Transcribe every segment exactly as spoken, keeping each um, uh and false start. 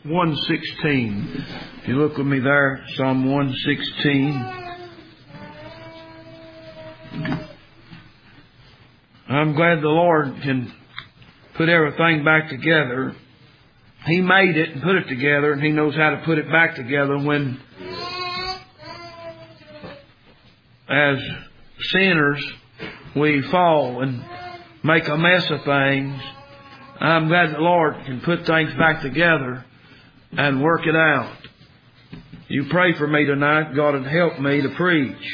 one sixteen. If you look with me there, Psalm one sixteen. I'm glad the Lord can put everything back together. He made it and put it together, and He knows how to put it back together when, as sinners, we fall and make a mess of things. I'm glad the Lord can put things back together and work it out. You pray for me tonight. God would help me to preach.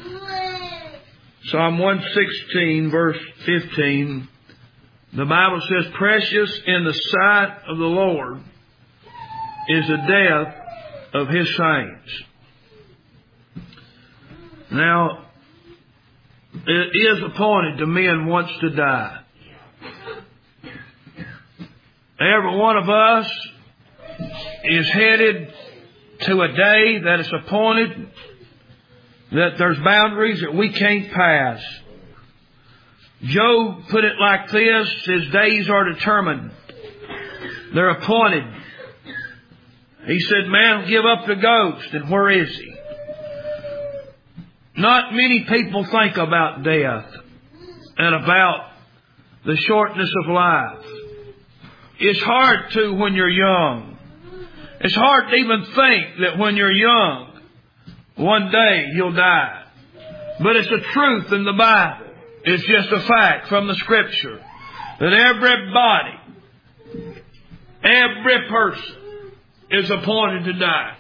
Psalm one sixteen, verse fifteen. The Bible says, "Precious in the sight of the Lord is the death of His saints." Now, it is appointed to men once to die. Every one of us is headed to a day that is appointed, that there's boundaries that we can't pass. Job put it like this: his days are determined. They're appointed. He said, "Man will give up the ghost, and where is he?" Not many people think about death and about the shortness of life. It's hard to when you're young. It's hard to even think that when you're young, one day you'll die. But it's a truth in the Bible. It's just a fact from the Scripture that everybody, every person is appointed to die.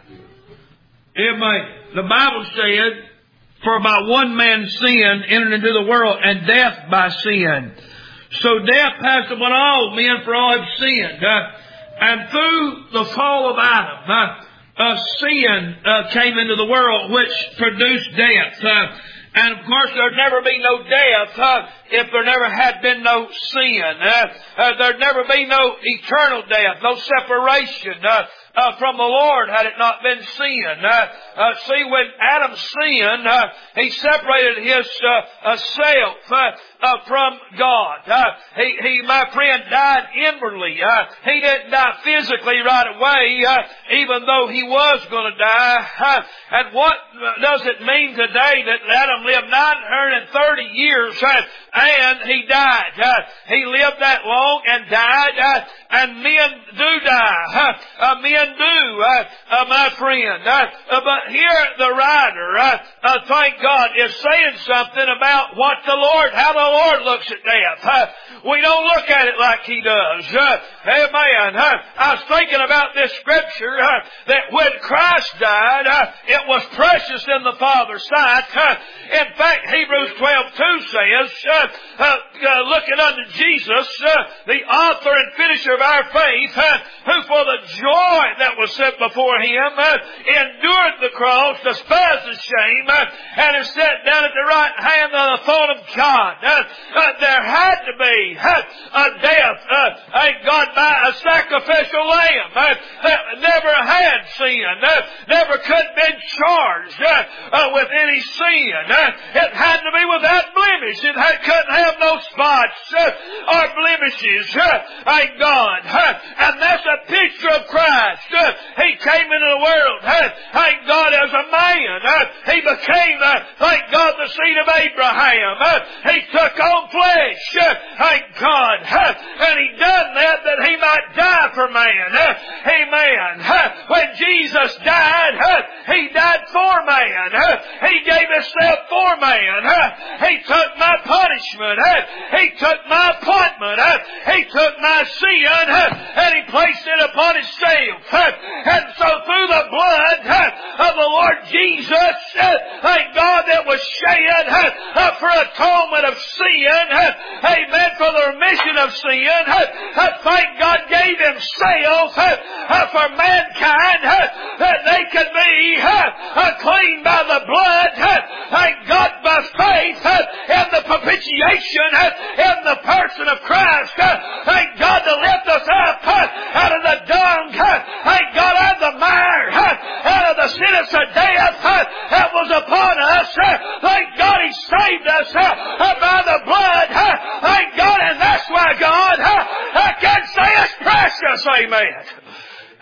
Amen. The Bible said, "For by one man's sin entered into the world, and death by sin. So death passed upon all men, for all have sinned." Uh, and through the fall of Adam, uh, uh, sin uh, came into the world, which produced death. Uh, and of course, there'd never be no death uh, if there never had been no sin. Uh, uh, there'd never be no eternal death, no separation Uh, Uh, from the Lord had it not been sin. Uh, uh, see, when Adam sinned, uh, he separated his uh, uh, self uh, uh, from God. Uh, he, he, my friend, died inwardly. Uh, he didn't die physically right away, uh, even though he was going to die. Uh, and what does it mean today that Adam lived nine hundred thirty years uh, and he died? Uh, he lived that long and died, uh, and men do die. Uh, uh, men do, uh, uh, my friend. Uh, uh, but here the writer, uh, uh, thank God, is saying something about what the Lord, how the Lord looks at death. Uh, we don't look at it like He does. Uh, amen. Uh, I was thinking about this scripture, uh, that when Christ died, uh, it was precious in the Father's sight. Uh, in fact, Hebrews twelve two says, uh, uh, uh, looking unto Jesus, uh, the author and finisher of our faith, uh, who for the joy that was set before Him uh, endured the cross, despised the shame, uh, and is set down at the right hand of the throne of God. Uh, uh, there had to be uh, a death, uh, thank God, by a sacrificial lamb uh, that never had sin, uh, never could have been charged uh, uh, with any sin. Uh, it had to be without blemish. It had, couldn't have no spots uh, or blemishes. Uh, thank God. Uh, and that's a picture of Christ. Uh, he came into the world. Uh, thank God, as a man. Uh, he became, uh, thank God, the seed of Abraham. Uh, he took on flesh. Uh, thank God. Uh, and He done that that He might die for man. Uh, amen. Uh, when Jesus died, uh, He died for man. Uh, he gave Himself for man. Uh, he took my punishment. Uh, he took my appointment. Uh, he took my sin. Uh, and He placed it upon Himself. Uh, and so through the blood uh, of the Lord Jesus, uh, thank God, that was shed uh, uh, for atonement of sin, uh, amen, for the remission of sin, uh, uh, thank God, gave Himself uh, uh, for mankind, uh, that they could be uh, uh, cleaned by the blood, uh, thank God, by faith uh, in the propitiation uh, in the person of Christ, uh, thank God, to lift us up uh, out of the dung, uh, thank God, out of the mire, uh, out of the sentence of death uh, that was upon us, uh, thank God, He saved us uh, uh, by the blood, uh, thank God, and that's why God, uh, I can say it's precious, amen.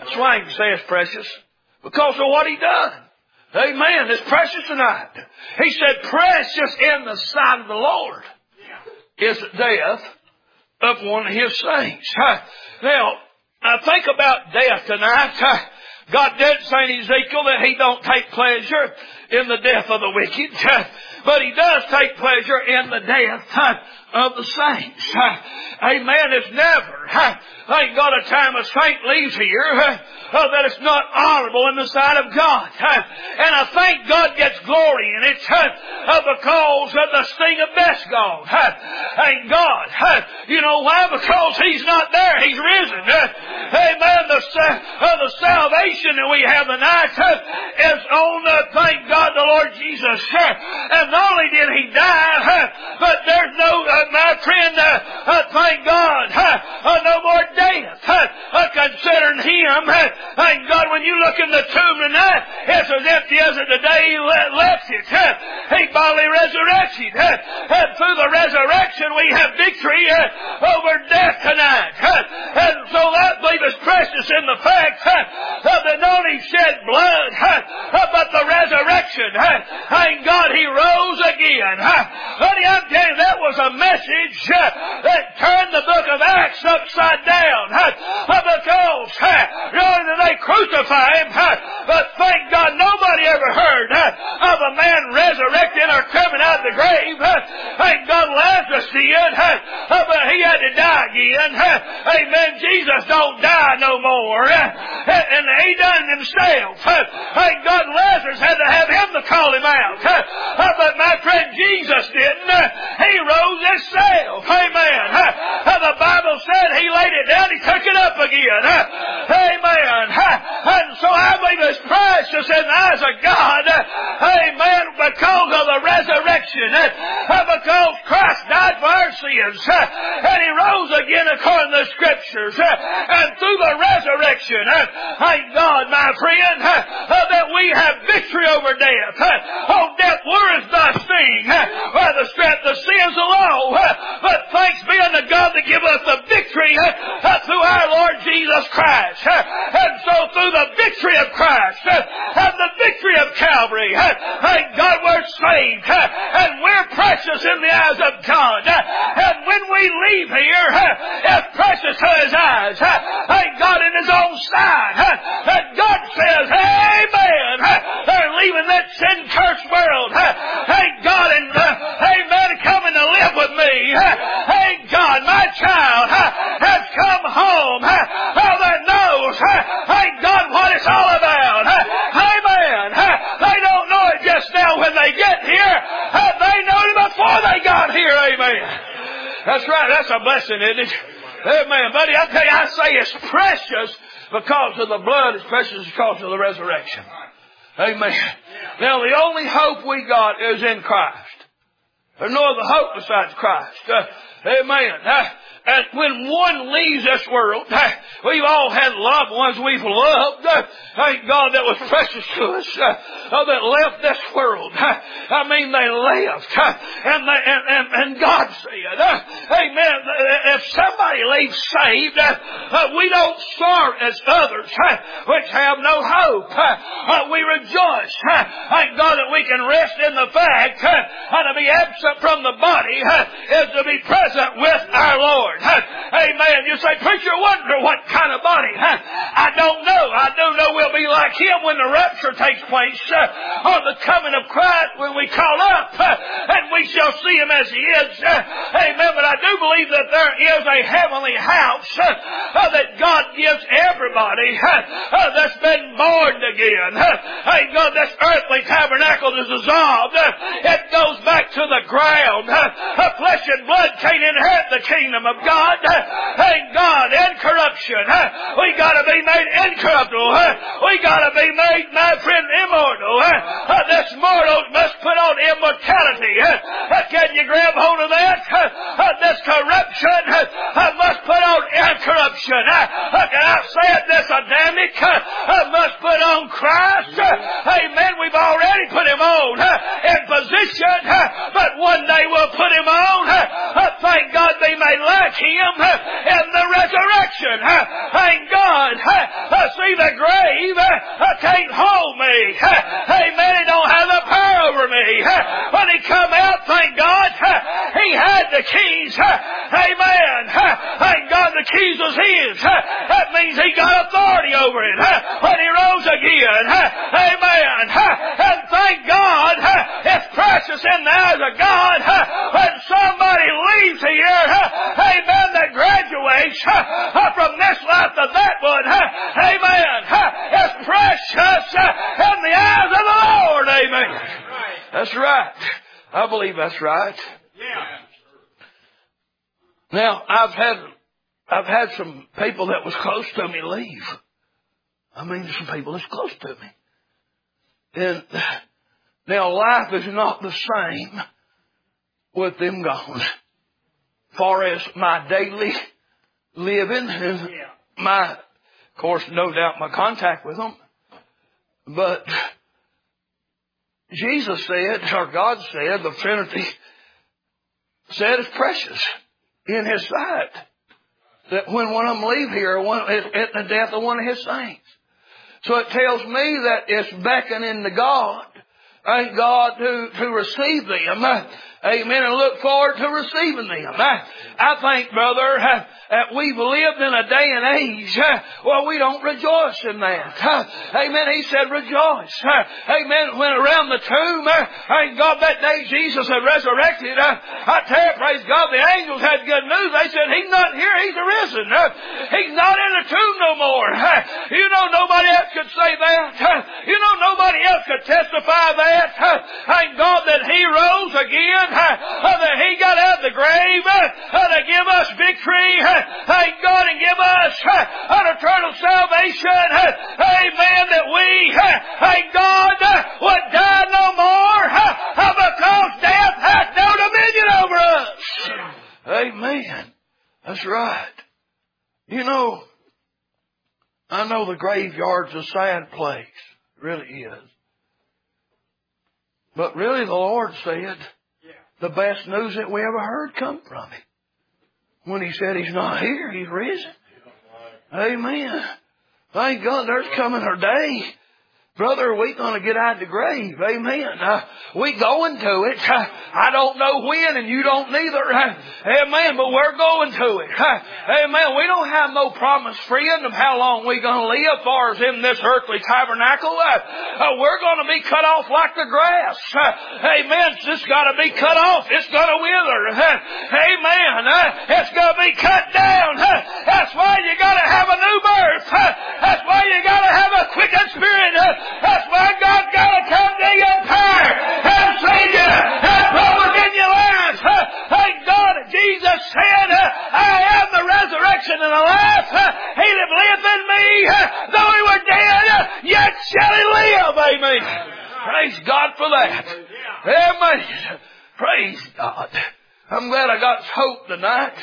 That's why he says precious. Because of what he done. Amen. It's precious tonight. He said, precious in the sight of the Lord is the death of one of his saints. Now, I think about death tonight. God did say in Ezekiel that he don't take pleasure in the death of the wicked, but he does take pleasure in the death of the saints. Amen. It's never, thank God, a time a saint leaves here uh, that it's not honorable in the sight of God. And I think God gets glory in it uh, because of the sting of death's gone. Thank God. You know why? Because he's not there. He's risen. Amen. The, uh, the salvation that we have tonight uh, is on, uh, thank God, the Lord Jesus. And not only did he die, uh, but there's no, uh, my friend, uh, uh, thank God, uh, uh, no more death. Uh, uh, considering him, uh, thank God, when you look in the tomb tonight, it's as empty as the day he left it. Uh, he bodily resurrected. Uh, and through the resurrection, we have victory uh, over death tonight. Uh, and so that believe is precious in the fact uh, that not only shed blood, uh, but the resurrection. Uh, thank God he rose again. Uh, honey, I'm telling you, that was a message uh, that turned the book of Acts upside down. Uh, because uh, not only did they crucify him, uh, but thank God nobody ever heard uh, of a man resurrecting or coming out of the grave. Uh, thank God Lazarus did, uh, uh, but he had to die again. Uh, amen. Jesus don't die no more. Uh, and he done it himself. Uh, thank God Lazarus had to have him to call him out. Uh, uh, but my friend Jesus didn't. Uh, he rose himself. Amen. Uh, uh, the Bible said he laid it down, he took it up again. Uh, amen. Uh, and so I believe it's precious in the eyes of God. Uh, amen. Because of the resurrection. Uh, because Christ died for our sins. Uh, and he rose again according to the Scriptures. Uh, and through the resurrection, uh, thank God, my friend, uh, uh, that we have victory over death. Uh, oh, death, where is thy sting? Uh, by the strength of sins of law. Uh, but thanks be unto God to give us the victory uh, uh, through our Lord Jesus Christ. Uh, and so through the victory of Christ uh, and the victory of Calvary, uh, thank God we're saved. Uh, and we're precious in the eyes of God. Uh, and when we leave here, uh, it's precious to his eyes. Uh, thank God in his own sight. Uh, that God says, amen. Uh, they're leaving that sin-cursed world. Uh, thank God and uh, amen, coming to live with me. Uh, thank God, my child uh, has come home. Uh, uh, that knows, uh, thank God, what it's all about. Uh, amen. Uh, they don't know it just now when they get here. Uh, they know it before they got here. Amen. That's right. That's a blessing, isn't it? Amen. Buddy, I tell you, I say it's precious because of the blood. It's precious because of the resurrection. Amen. Now, the only hope we got is in Christ. There's no other hope besides Christ. Uh, amen. Uh, and when one leaves this world, uh, we've all had loved ones we've loved. Uh, thank God that was precious to us. Uh, uh, that left this world. Uh, I mean, they left. Uh, and, they, and, and, and God said, uh, amen, if somebody leaves saved, uh, uh, we don't start as others, uh, which have no hope. Uh, uh, we rejoice. Uh, thank God that we can rest in the fact uh, uh, to be absent from the body uh, is to be present with our Lord. Huh? Amen. You say, preacher, wonder what kind of body? Huh? I don't know. I do know we'll be like him when the rapture takes place, uh, or the coming of Christ when we call up, uh, and we shall see him as he is. Uh, amen. But I do believe that there is a heavenly house uh, uh, that God gives everybody uh, uh, that's been born again. Uh, thank God this earthly tabernacle is dissolved. Uh, it goes back to the ground. Uh, uh, flesh and blood can't inherit the kingdom of God. Thank God. Incorruption. We got to be made incorruptible. We got to be made, my friend, immortal. This mortal must put on immortality. Can you grab hold of that? This corruption must put on incorruption. Can I say it? This Adamic must put on Christ. Amen. We've already put him on in position, but one day we'll put him on. Thank God they may like him in the resurrection. Thank God. See, can't hold me. Amen. He don't have the power over me. When he come out, thank God, he had the keys. Amen. Thank God the keys was his. That means he got authority over it. When he rose again. Amen. And thank God, it's precious in the eyes of God when somebody leaves here, amen, that graduates from this life to that one. Amen. It's precious in the eyes of the Lord. Amen. That's right. I believe that's right. Now, I've had I've had some people that was close to me leave. I mean, some people that's close to me. And now life is not the same with them gone. As far as my daily living and my, of course, no doubt my contact with them. But Jesus said, or God said, the Trinity said it's precious in His sight that when one of them leave here, one, at the death of one of His saints. So it tells me that it's beckoning to God, thank God, to, to receive them. Amen. And look forward to receiving them. I think, brother, that we've lived in a day and age well, we don't rejoice in that. Amen. He said rejoice. Amen. When around the tomb, thank God that day Jesus had resurrected. I tell you, praise God, the angels had good news. They said, He's not here, He's arisen. He's not in the tomb no more. You know, nobody else could say that. You know, nobody else could testify that. Thank God that He rose again. That He got out of the grave to give us victory. Thank God, and give us an eternal salvation. Amen. That we, thank God, would die no more because death hath no dominion over us. Amen. That's right. You know, I know the graveyard's a sad place. It really is. But really the Lord said the best news that we ever heard come from Him. When He said He's not here, He's risen. Amen. Thank God there's coming a day, brother, we going to get out of the grave. Amen. Uh, we going to it. Uh, I don't know when, and you don't neither. Uh, amen. But we're going to it. Uh, amen. We don't have no promise, friend, of how long we're going to live as far as in this earthly tabernacle. Uh, uh, we're going to be cut off like the grass. Uh, amen. It's just got to be cut off. It's going to wither. Uh, amen. Uh, it's going to be cut down. Uh, that's why you got to have a new birth. Uh, that's why you got to have a quickened spirit. Uh, That's why God's got to come to you in power and save you and promise in your life. Thank God that Jesus said, I am the resurrection and the life. He that liveth in me, though he were dead, yet shall he live. Amen. Praise God for that. Amen. Praise God. I'm glad I got hope tonight.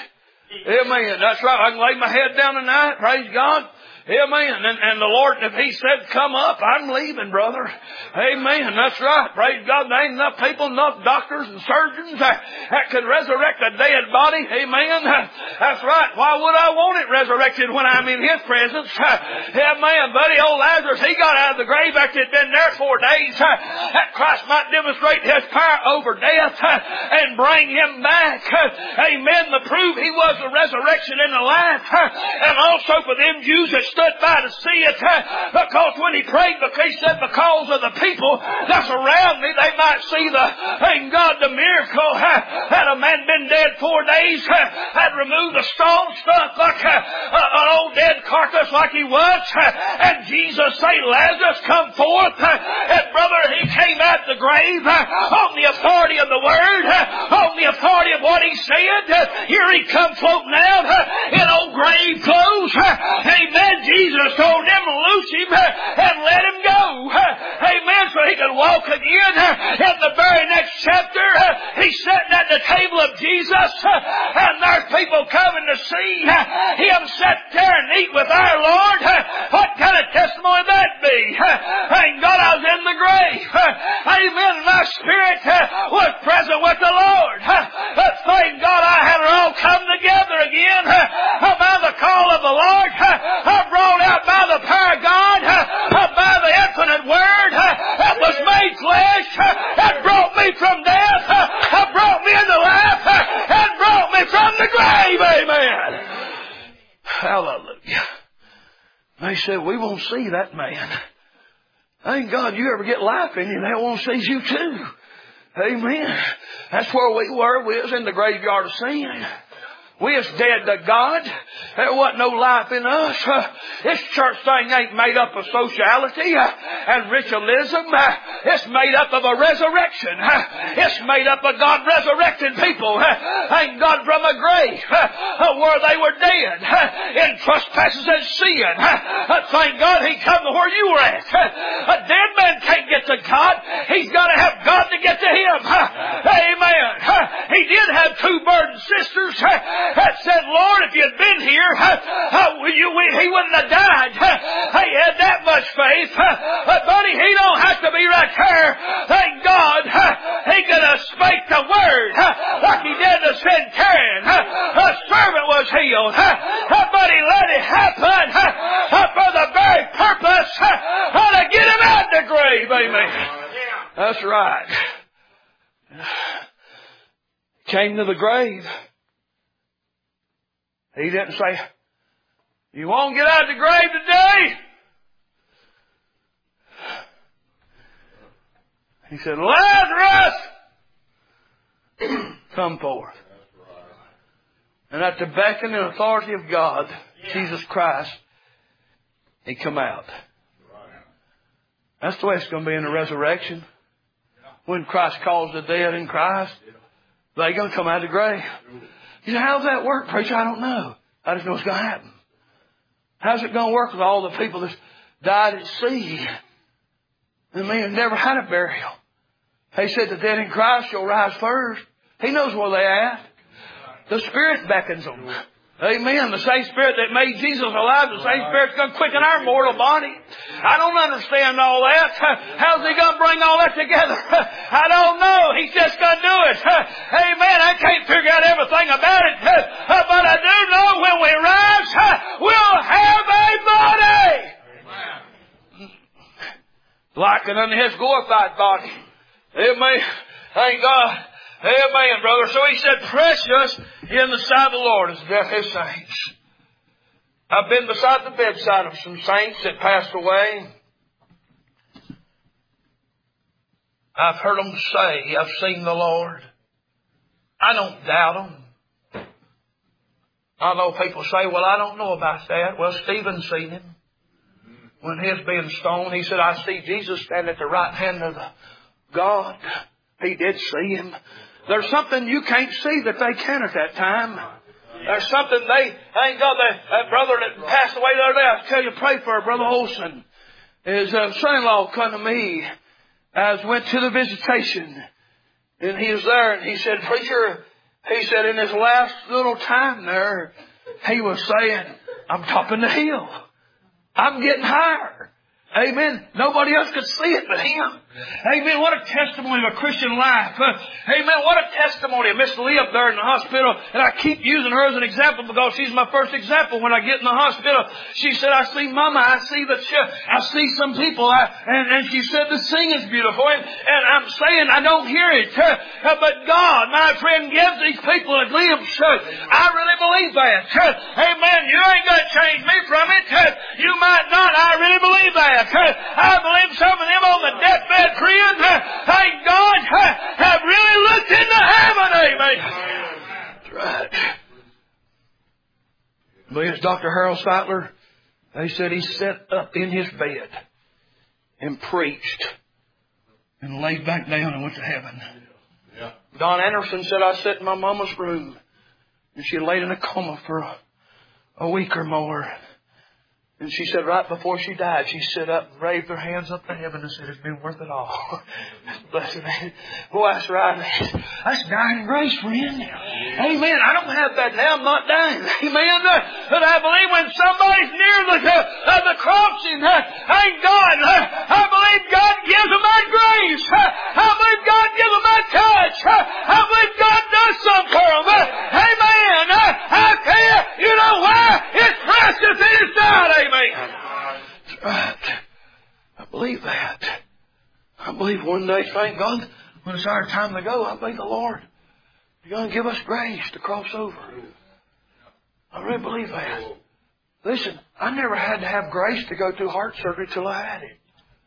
Amen. That's right. I can lay my head down tonight. Praise God. Amen. And, and the Lord, if He said, come up, I'm leaving, brother. Amen. That's right. Praise God. There ain't enough people, enough doctors and surgeons that, that could resurrect a dead body. Amen. That's right. Why would I want it resurrected when I'm in His presence? Amen. Buddy, old Lazarus, he got out of the grave after he'd been there four days. That Christ might demonstrate His power over death and bring him back. Amen. To prove He was the resurrection and the life. And also for them Jews that stood by to see it, because when He prayed, because He said, because of the people that's around me, they might see the, thank God, the miracle. Had a man been dead four days, had removed the stone stuff like a, an old dead carcass like he was, and Jesus said, Lazarus, come forth. And brother, he came out of the grave on the authority of the Word, on the authority of what He said. Here he come floating out in old grave clothes. Amen. Jesus told them to loose him and let him go. Amen. So he could walk again. In the very next chapter, he's sitting at the table of Jesus, and there's people coming to see him sit there and eat with our Lord. What kind of testimony that be? Thank God I was in the grave. Amen. My spirit was present with the Lord. But thank God I had it all come together again by the call of the Lord. Brought out by the power of God, by the grave. Amen. Hallelujah. They said, we won't see that man. Thank God you ever get life in you, they won't see you too. Amen. That's where we were. We was in the graveyard of sin. We was dead to God. There wasn't no life in us. Uh, this church thing ain't made up of sociality uh, and ritualism. Uh, it's made up of a resurrection. Uh, it's made up of God resurrecting people. Uh, thank God from a grave uh, where they were dead uh, in trespasses and sin. Uh, thank God He come to where you were at. Uh, a dead man can't get to God. He's got to have God to get to Him. Uh, amen. Uh, he did have two burdened sisters. Uh, that said, Lord, if you'd been here, uh, uh, you, we, he wouldn't have died. Uh, he had that much faith. Uh, but buddy, he don't have to be right here. Thank God, uh, he could have spake the word uh, like he did to centurion. Uh, a servant was healed. Uh, uh, but he let it happen uh, uh, for the very purpose uh, uh, to get him out of the grave. Amen. That's right. Came to the grave. He didn't say, you won't get out of the grave today. He said, Lazarus, come forth. And at the beckon and authority of God, Jesus Christ, He come out. That's the way it's going to be in the resurrection. When Christ calls the dead in Christ, they're going to come out of the grave. You know, how's that work, preacher? I don't know. I just know it's going to happen. How's it going to work with all the people that died at sea? And men never had a burial. He said the dead in Christ shall rise first. He knows where they're at. The Spirit beckons them. Amen. The same Spirit that made Jesus alive, the same Spirit's going to quicken our mortal body. I don't understand all that. How's He going to bring all that together? I don't know. He's just going to do it. Amen. I can't figure out everything about it. But I do know when we rise, we'll have a body. Like it unto His glorified body. Amen. Thank God. Amen, brother. So he said, precious in the sight of the Lord is the death of His saints. I've been beside the bedside of some saints that passed away. I've heard them say, I've seen the Lord. I don't doubt them. I know people say, well, I don't know about that. Well, Stephen seen Him. When he was being stoned, he said, I see Jesus standing at the right hand of the God. He did see Him. There's something you can't see that they can at that time. There's something they, thank God, that, that brother that passed away the other day, I tell you, pray for Brother Olson. His uh, son-in-law come to me as went to the visitation. And he was there and he said, preacher, he said in his last little time there, he was saying, I'm topping the hill. I'm getting higher. Amen. Nobody else could see it but him. Amen. What a testimony of a Christian life. Uh, amen. What a testimony of Miss Lee up there in the hospital. And I keep using her as an example because she's my first example. When I get in the hospital, she said, I see Mama. I see the ch- I see some people. I, and, and she said, the singing's beautiful. And, and I'm saying I don't hear it. Uh, uh, but God, my friend, gives these people a glimpse. Uh, I really believe that. Uh, amen. You ain't going to change me from it. Uh, you might not. I really believe that. I believe some of them on the deathbed, friends, thank God, have really looked into heaven. Amen. That's right. But it's Doctor Harold Seitler. They said he sat up in his bed and preached and laid back down and went to heaven. Yeah. Don Anderson said, I sat in my mama's room and she laid in a coma for a, a week or more. And she said right before she died, she stood up and raised her hands up to heaven and said, it's been worth it all. Blessed man. Boy, that's right. That's dying grace, friend. Amen. I don't have that now. I'm not dying. Amen. But I believe when somebody's near the, uh, the cross, and uh, thank God, uh, I believe God gives them that grace. Uh, I believe God gives them that touch. Uh, I believe God does something for them. Uh, amen. Uh, I tell you, you know why? It's precious in His sight. Amen. That's right. I believe that. I believe one day, thank God, when it's our time to go, I believe the Lord is going to give us grace to cross over. I really believe that. Listen, I never had to have grace to go through heart surgery till I had it.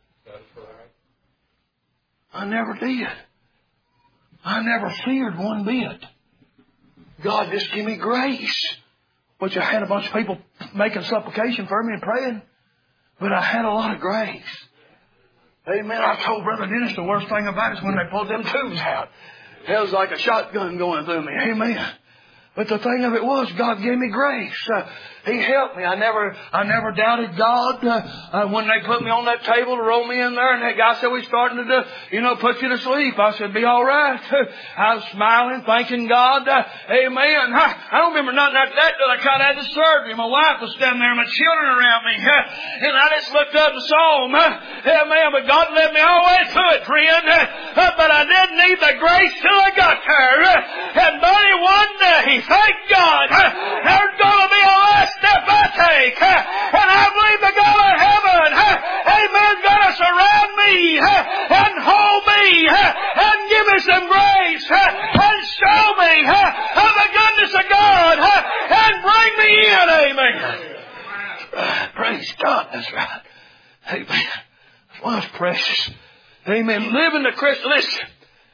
I never did. I never feared one bit. God just give me grace. Which I had a bunch of people making supplication for me and praying. But I had a lot of grace. Amen. I told Brother Dennis the worst thing about it is when they pulled them tubes out. It was like a shotgun going through me. Amen. But the thing of it was, God gave me grace. Uh, he helped me. I never, I never doubted God. Uh, uh, when they put me on that table to roll me in there, and that guy said, "We're starting to, do, you know, put you to sleep." I said, "Be all right." I was smiling, thanking God. Uh, amen. I, I don't remember nothing like that till I kind of had the surgery. My wife was standing there, and my children around me, uh, and I just looked up and saw them. Uh, amen. But God led me all the way through it, friend. Uh, uh, but I didn't need the grace till I got there. Uh, and buddy, one day, thank God, uh, there's going to be a last step I take. Uh, and I believe the God of heaven, uh, amen, is going to surround me uh, and hold me uh, and give me some grace uh, and show me uh, of the goodness of God uh, and bring me in. Amen. Uh, praise God. That's right. Amen. That's why it's precious. Amen. Living the Christian. Listen.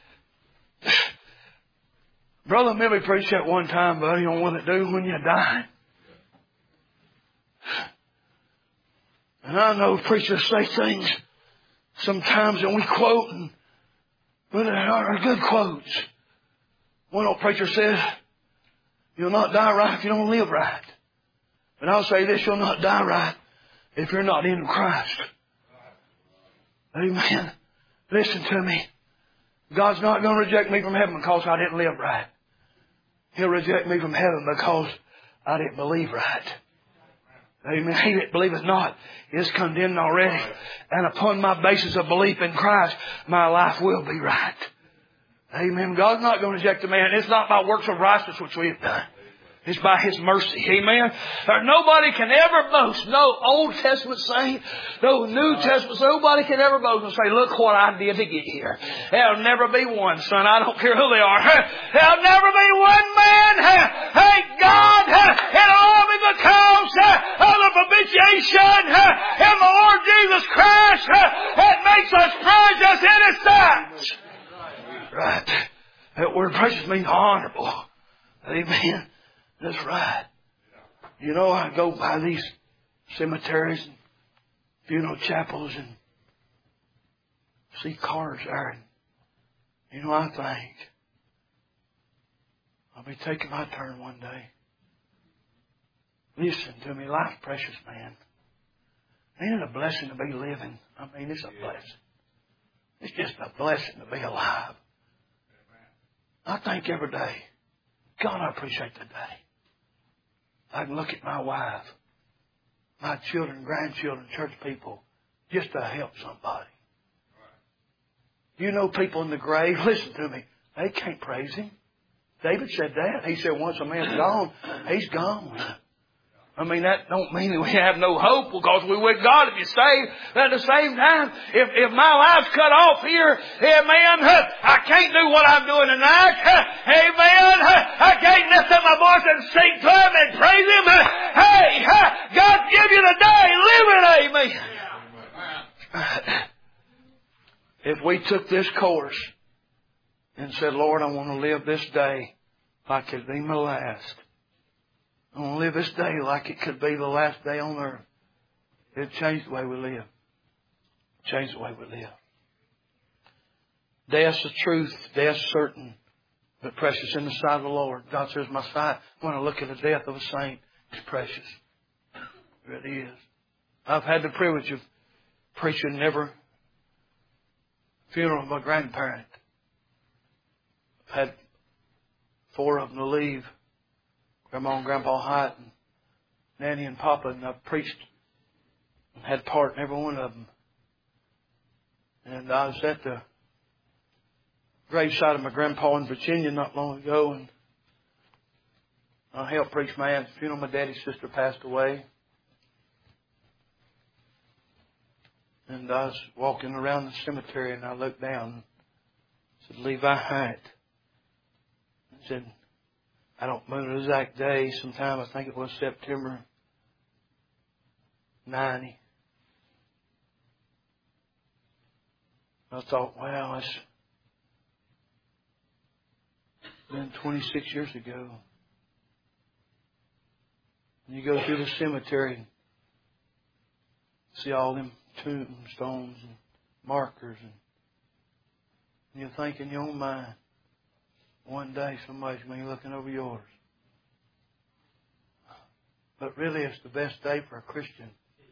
Brother Millie preached that one time, buddy, on what it do when you die. And I know preachers say things sometimes and we quote, and, but they are good quotes. One old preacher said, "You'll not die right if you don't live right." But I'll say this, you'll not die right if you're not in Christ. Amen. Listen to me. God's not going to reject me from heaven because I didn't live right. He'll reject me from heaven because I didn't believe right. Amen. He that believeth not is condemned already. And upon my basis of belief in Christ, my life will be right. Amen. God's not going to reject a man. It's not by works of righteousness which we have done. It's by His mercy. Amen. Or nobody can ever boast. No Old Testament saint, no New Testament saint. Nobody can ever boast and say, "Look what I did to get here." There'll never be one, son. I don't care who they are. There'll never be one man. Thank God. It'll all be because of the propitiation in the Lord Jesus Christ that makes us precious in His sight. Right. That word precious means honorable. Amen. That's right. You know, I go by these cemeteries and funeral chapels and see cars there. And, you know, I think I'll be taking my turn one day. Listen to me. Life's precious, man. Ain't it a blessing to be living? I mean, it's a blessing. It's just a blessing to be alive. I think every day, God, I appreciate the day I can look at my wife, my children, grandchildren, church people, just to help somebody. You know people in the grave, listen to me, they can't praise Him. David said that. He said once a man's gone, he's gone. I mean, that don't mean that we have no hope because we're with God if you're saved. But at the same time, if, if my life's cut off here, amen, I can't do what I'm doing tonight. Amen. I can't lift up my voice and sing to Him and praise Him. Hey, God give you the day. Live it, amen. If we took this course and said, "Lord, I want to live this day like it be my last. I want to live this day like it could be the last day on earth," it'd change the way we live. Change the way we live. Death's the truth. Death's certain, but precious in the sight of the Lord. God says, "My sight, when I look at the death of a saint, it's precious." It really is. I've had the privilege of preaching every funeral of my grandparent. I've had four of them to leave. Grandma and Grandpa Hyatt and Nanny and Papa, and I've preached and had part in every one of them. And I was at the graveside of my grandpa in Virginia not long ago, and I helped preach my aunt's funeral. My daddy's sister passed away. And I was walking around the cemetery, and I looked down and said, "Levi Hyatt." I said, I don't remember the exact day. Sometime I think it was September ninety. I thought, wow, it's been twenty-six years ago. And you go through the cemetery and see all them tombstones and markers, and you think in your own mind, one day somebody's going to be looking over yours. But really, it's the best day for a Christian.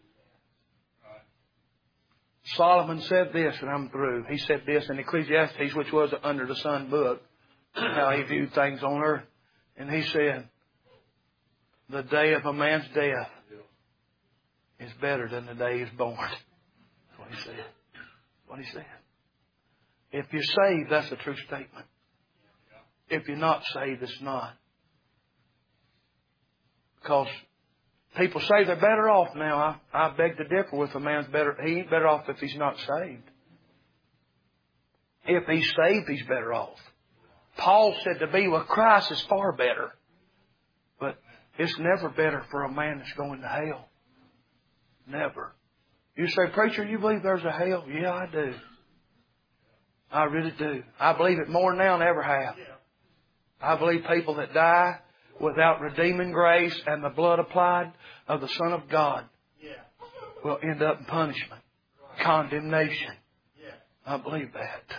Solomon said this, and I'm through. He said this in Ecclesiastes, which was an under the sun book, how he viewed things on earth. And he said, the day of a man's death is better than the day he's born. That's what he said. That's what he said. If you're saved, that's a true statement. If you're not saved, it's not. Because people say they're better off now. I, I beg to differ with a man's better. He ain't better off if he's not saved. If he's saved, he's better off. Paul said to be with Christ is far better. But it's never better for a man that's going to hell. Never. You say, preacher, you believe there's a hell? Yeah, I do. I really do. I believe it more now than I ever have. I believe people that die without redeeming grace and the blood applied of the Son of God will end up in punishment, condemnation. I believe that.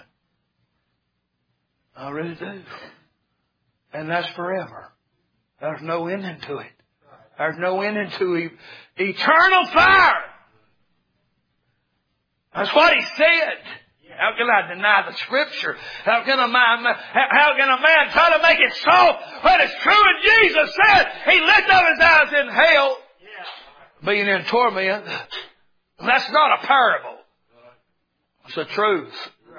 I really do. And that's forever. There's no ending to it. There's no ending to e- eternal fire. That's what he said. How can I deny the Scripture? How can a man, how can a man try to make it so when it's true? And Jesus said he lifted up his eyes in hell, being in torment. That's not a parable. It's the truth.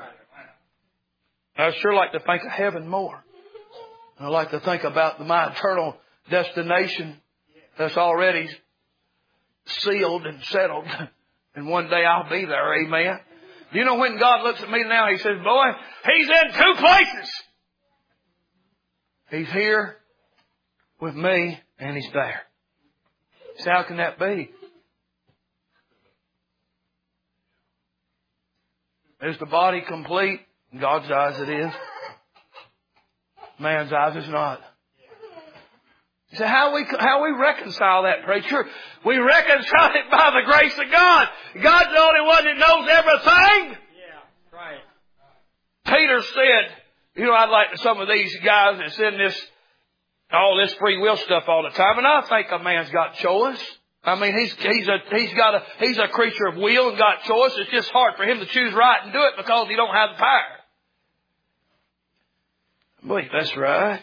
I sure like to think of heaven more. I like to think about my eternal destination that's already sealed and settled. And one day I'll be there. Amen. Do you know when God looks at me now, He says, boy, He's in two places. He's here with me and He's there. So how can that be? Is the body complete? In God's eyes it is. Man's eyes it's not. You say, how we, how we reconcile that, preacher? We reconcile it by the grace of God. God's the only one that knows everything. Yeah, right. Peter said, you know, I'd like some of these guys that's in this, all this free will stuff all the time, and I think a man's got choice. I mean, he's, he's a, he's got a, he's a creature of will and got choice. It's just hard for him to choose right and do it because he don't have the power. I believe that's right.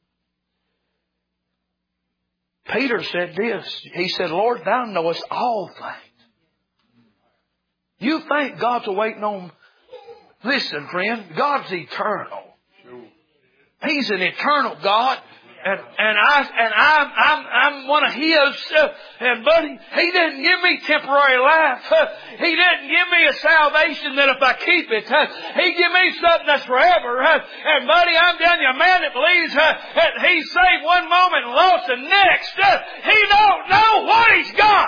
Peter said this. He said, Lord, Thou knowest all things. You think God's waiting on... Listen, friend, God's eternal. He's an eternal God. And, and I, and I'm, I'm, I'm one of His, uh, and buddy, He didn't give me temporary life. Uh, he didn't give me a salvation that if I keep it, uh, He give me something that's forever. Uh, and buddy, I'm telling you, a man that believes uh, that he's saved one moment and lost the next, uh, he don't know what he's got.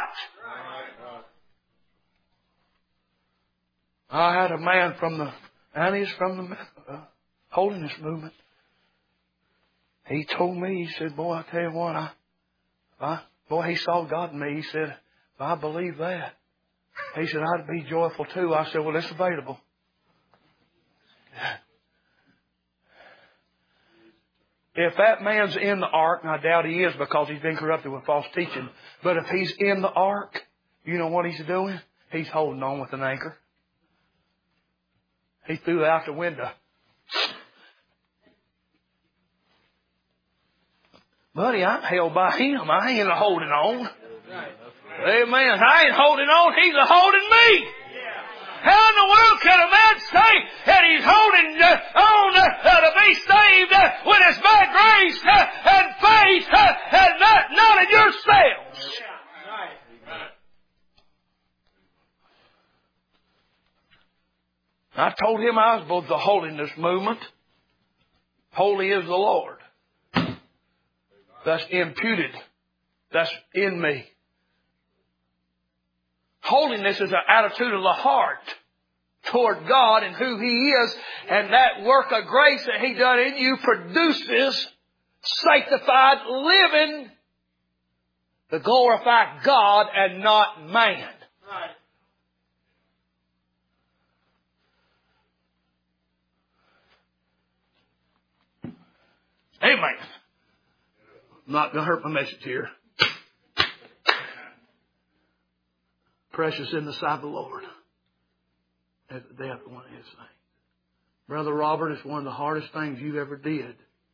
I had a man from the, and he's from the uh, holiness movement. He told me, he said, boy, I tell you what, I, I, boy, he saw God in me. He said, if I believe that, he said, I'd be joyful too. I said, well, it's available. If that man's in the ark, and I doubt he is because he's been corrupted with false teaching, but if he's in the ark, you know what he's doing? He's holding on with an anchor. He threw it out the window. Buddy, I'm held by Him. I ain't holding on. Amen. I ain't holding on. He's a holding me. How in the world can a man say that he's holding uh, on uh, to be saved uh, when it's by grace uh, and faith uh, and not, not in yourselves? I told him I was both the holiness movement. Holy is the Lord. that's imputed, that's in me. Holiness is an attitude of the heart toward God and who He is, and that work of grace that He done in you produces sanctified living to glorify God and not man. Right. Amen. I'm not going to hurt my message here. Precious in the sight of the Lord as the death of one of His saints. Brother Robert, it's one of the hardest things you ever did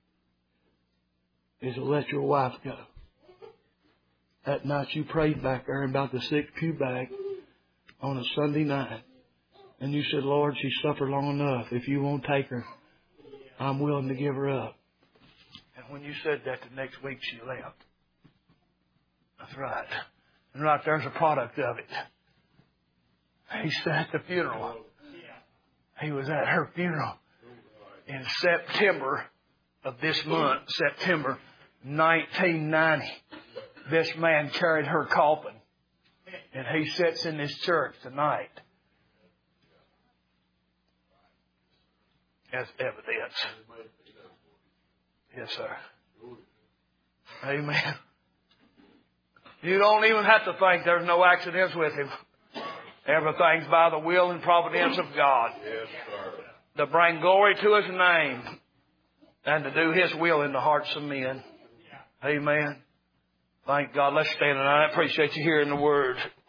is to let your wife go. That night you prayed back there about the sixth pew back on a Sunday night. And you said, Lord, she suffered long enough. If you won't take her, I'm willing to give her up. And when you said that, the next week she left. That's right. And right there's a product of it. He sat at the funeral. He was at her funeral in September of this month, September nineteen ninety. This man carried her coffin. And he sits in this church tonight as evidence. Yes, sir. Amen. You don't even have to think there's no accidents with him. Everything's by the will and providence of God. Yes, sir. To bring glory to His name and to do His will in the hearts of men. Amen. Thank God. Let's stand, and I appreciate you hearing the word.